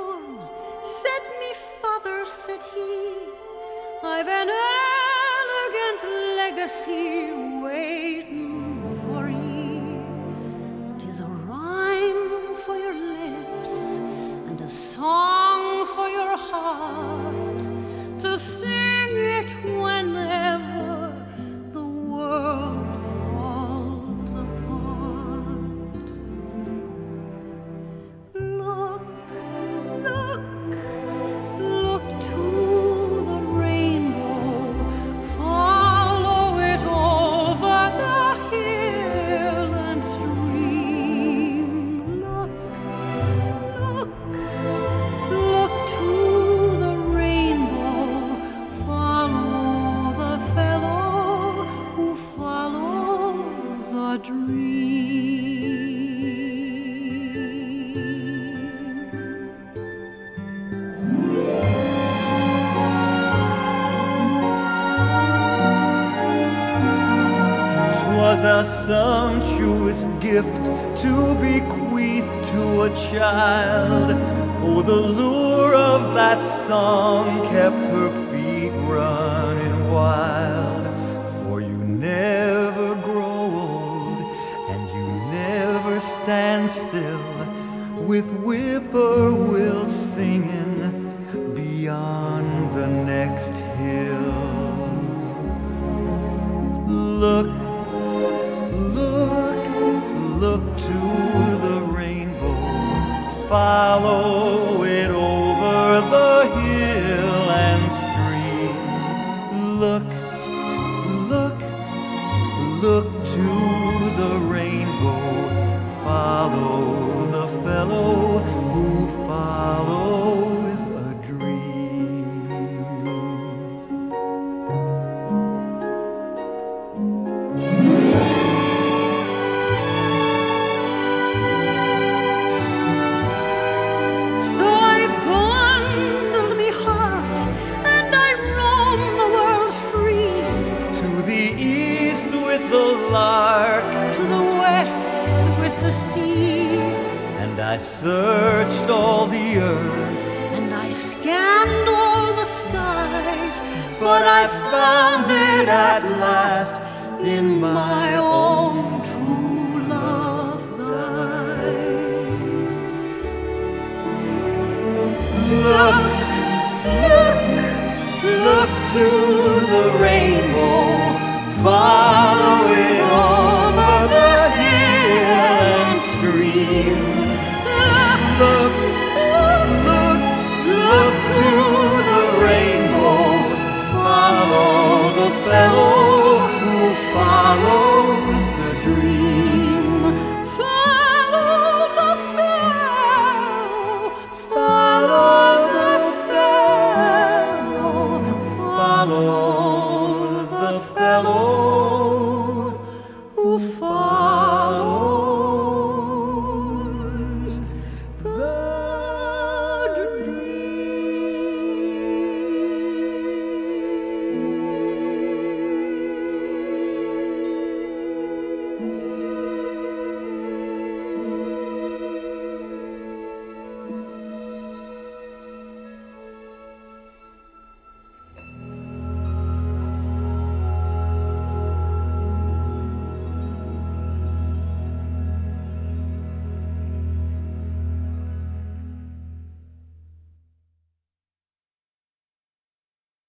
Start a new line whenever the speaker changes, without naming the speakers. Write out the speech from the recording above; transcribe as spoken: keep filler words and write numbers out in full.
storm. Said me father, said he, I've an elegant legacy waiting for ye. 'Tis a rhyme for your lips and a song for your heart, to sing it whenever the world falls apart. Look, look, look to the rainbow, follow it over the hill and stream. Look, look, look to the rainbow, follow the fellow who follows a dream.
'Twas a sumptuous gift to bequeath to a child. Oh, the lure of that song kept her feet running wild. For you never grow old, and you never stand still, with whippoorwill singing beyond the next hill. Look, look, look to the rainbow, follow it over the hill and stream. Look, look, look to the rainbow, follow the fellow who follows a dream.
So I bundled me heart and I roamed the world free,
To the east with the lark,
to the west with the sea,
and I searched all the earth,
and I scanned all the skies,
but I found it at last in my own true love's eyes. Look, look, look to the rainbow, far